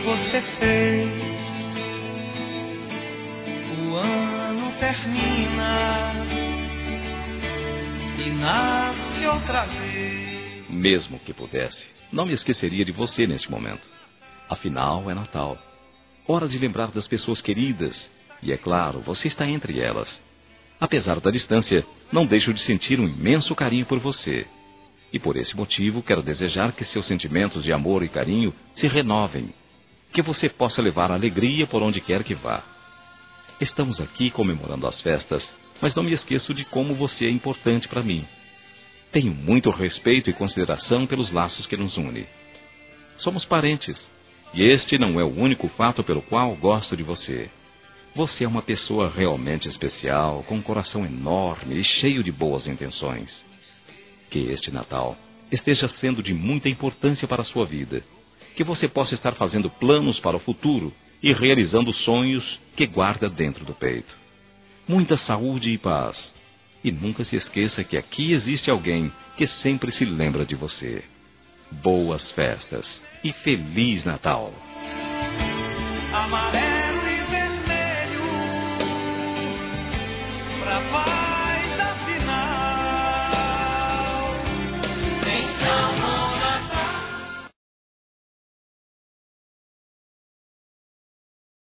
você fez. O ano termina e nasce outra vez. Mesmo que pudesse, não me esqueceria de você neste momento. Afinal, é Natal. Hora de lembrar das pessoas queridas. E é claro, você está entre elas. Apesar da distância, não deixo de sentir um imenso carinho por você. E por esse motivo, quero desejar que seus sentimentos de amor e carinho se renovem. Que você possa levar alegria por onde quer que vá. Estamos aqui comemorando as festas, mas não me esqueço de como você é importante para mim. Tenho muito respeito e consideração pelos laços que nos unem. Somos parentes, e este não é o único fato pelo qual gosto de você. Você é uma pessoa realmente especial, com um coração enorme e cheio de boas intenções. Que este Natal esteja sendo de muita importância para a sua vida. Que você possa estar fazendo planos para o futuro e realizando sonhos que guarda dentro do peito. Muita saúde e paz. E nunca se esqueça que aqui existe alguém que sempre se lembra de você. Boas festas e Feliz Natal! Amarelo